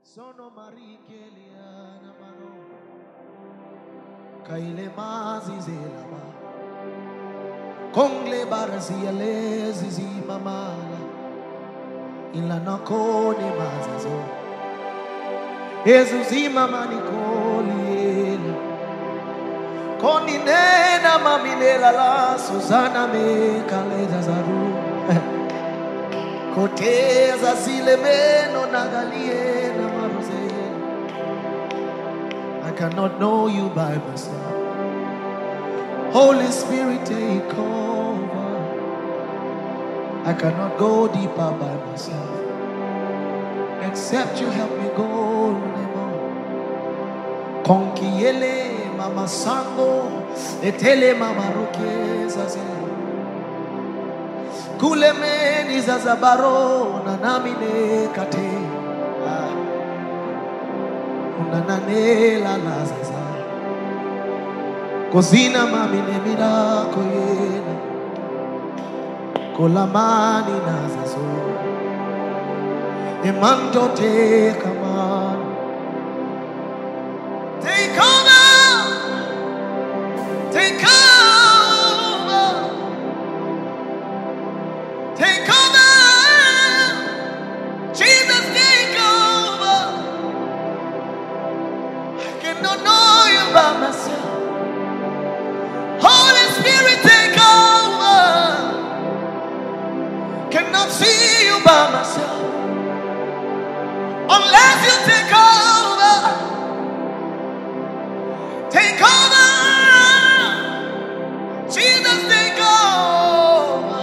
Sono marikeliana mano kaile mazizela kongle barazia lezizi mamala ila nakone mazazo ezuzima manikoliela koni nena mamilela la Susana me kaleza zaru koteza zile meno nagalie na maruze. I cannot know you by myself. Holy Spirit, take over. I cannot go deeper by myself. Except you help me go. Konkiele mama sango, etele mama rokeza ze. Kule meni zazabaro na namine kate. Unananela lazaza. Kozina mamine mirako yena kolamani nazazo emanto te kaman take over, take over, take over, Jesus take over. I cannot know you by myself. Holy Spirit, take over. Cannot see you by myself. Unless you take over. Take over. Jesus, take over.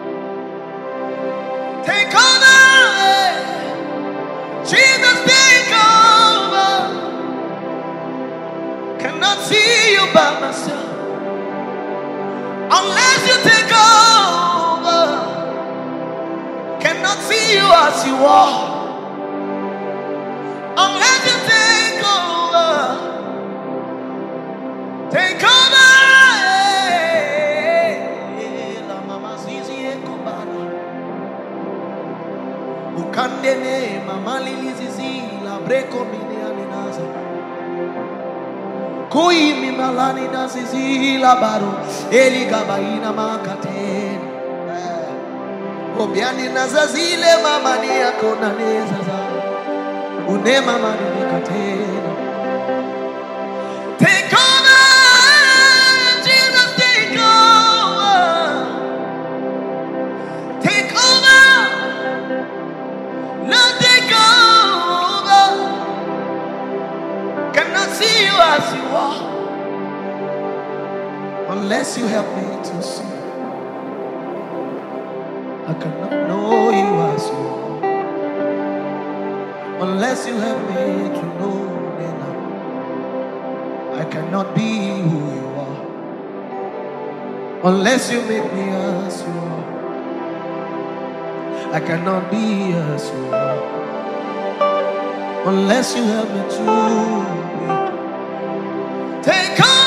Take over. Jesus, take over. Cannot see you by myself. Unless you take over, cannot see you as you are. Unless you take over, take over. La mama zizi ekobana, ukandene mama lilizizi la breko mine alinaza. Kui mimalani na zizi la baro eli gabaina makateni obiani na zazile mama ni yako na nezaza une mama ni mikateni. Take over, Jesus, take over, take over, now take over. Cannot see you as you are. Unless you help me to see, I cannot know you as you are. Unless you help me to know me now, I cannot be who you are. Unless you make me as you are, I cannot be as you are. Unless you help me to be. Take over.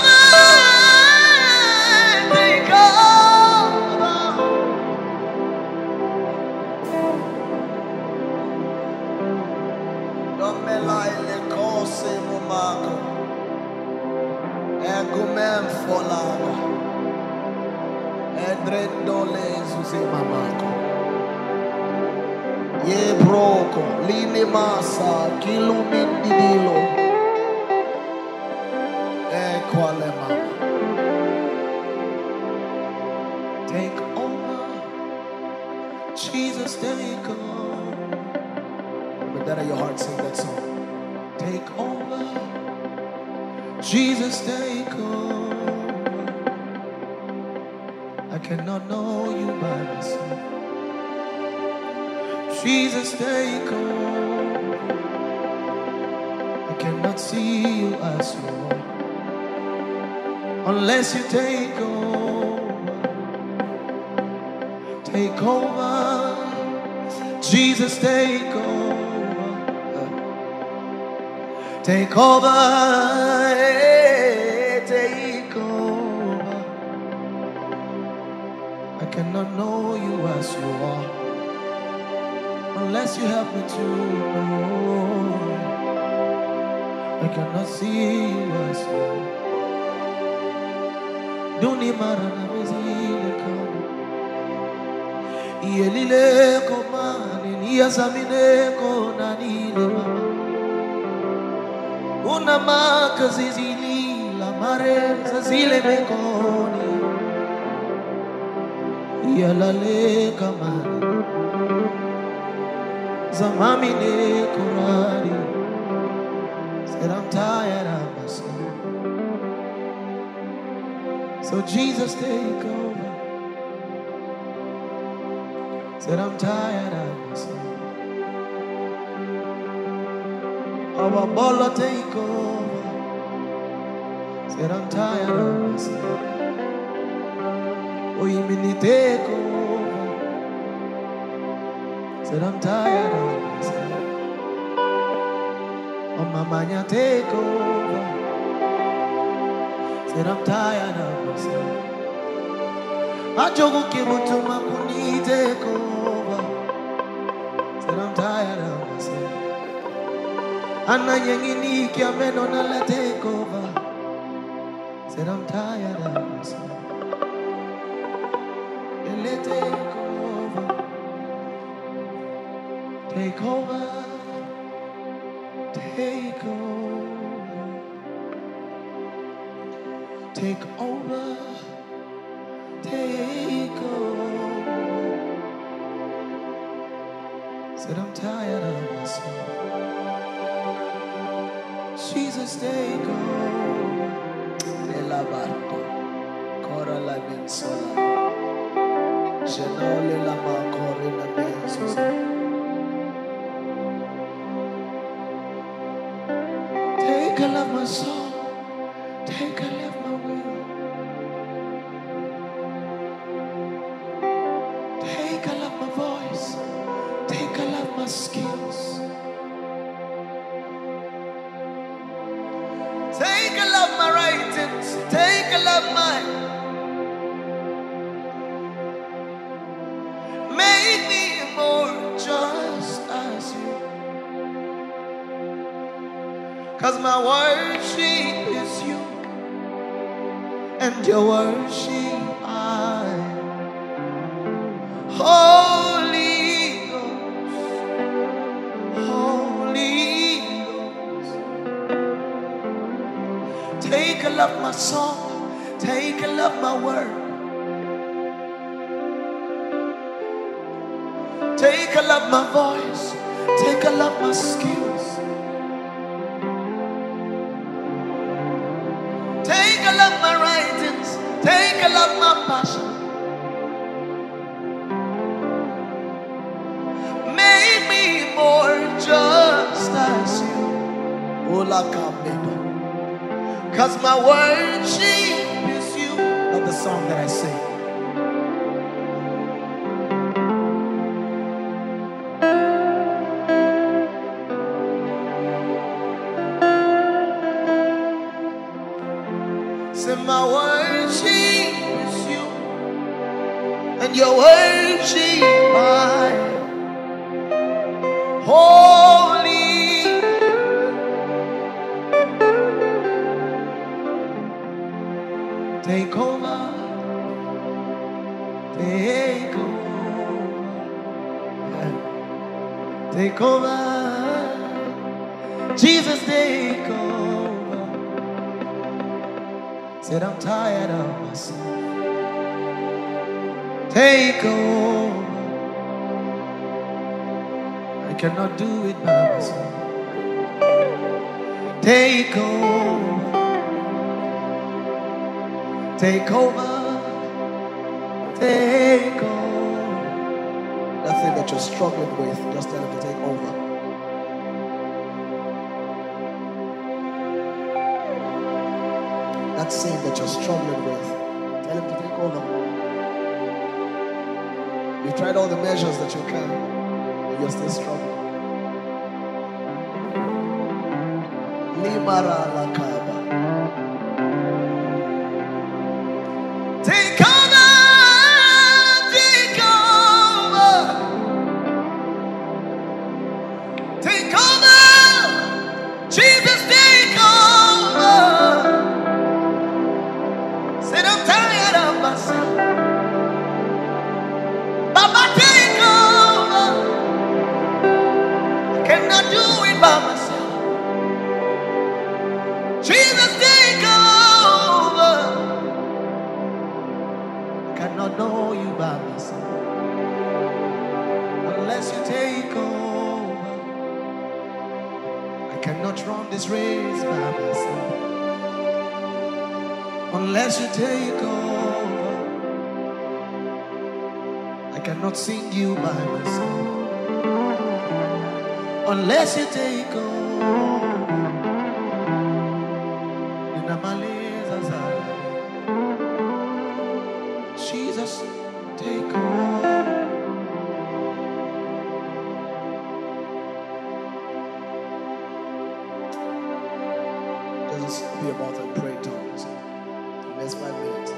Egumem folava, edredole zuze mamako, ye broko, lini masa, kilumindilo, equale mama. Take over, Jesus, take over. But that at your heart, sing that song. Take over. Jesus, take over. I cannot know you by myself. Jesus, take over. I cannot see you as you are. Unless you take over. Take over. Jesus, take over. Take over. Take over. I cannot know you as you are. Unless you help me to know, I cannot see you as you. Duni marana mezile kama Ielile komani Niyasamine kona nile mama Una maka zizili La mare zazile mekoni Iyalale kamani Zamamine korari Said I'm tired of myself. So Jesus take over. Said I'm tired of myself. Our Bolo take over. Said I'm tired of myself. Oyimini take over. Said I'm tired of myself. Oh Mamanya take over. Said I'm tired of myself. Ajogu kibutu makuni take over. Said I'm tired of myself. Anna yengini kiameno na la take over. Said I'm tired of myself. Ele take over. Take over. Take over. Take over. Take over. Said I'm tired of myself. Jesus, take over. Elabardo. Cora la mensola. Genole la macore la mensola. Take a love my soul. Take a love my will. Take a love my voice. Take a love my skills. Take a love my writings. Take a love my. Make me more just as you. 'Cause my worship is you, and your worship I. Holy Ghost, Holy Ghost. Take a love my song, take a love my word. Take a love my voice, take a love my skills. Take a love my writings, take a love my passion. Make me more just as you. Ola Kameda. 'Cause my worship is you. Love the song that I sing. Say my worship is you, and your worship mine. Holy. Take over. Take over. Take over. Jesus, take over. Said I'm tired of myself. Take over. I cannot do it by myself. Take over. Take over. Take over. That thing that you're struggling with, just tell him to take over. That sin that you're struggling with, tell him to take over. You've tried all the measures that you can, but you're still struggling. Limara lakaba. Take over, take over. unless you take over. I cannot run this race by myself unless you take over. I cannot sing you by myself unless you take over. Jesus, take over. Let us be about and pray tongues. The next 5 minutes.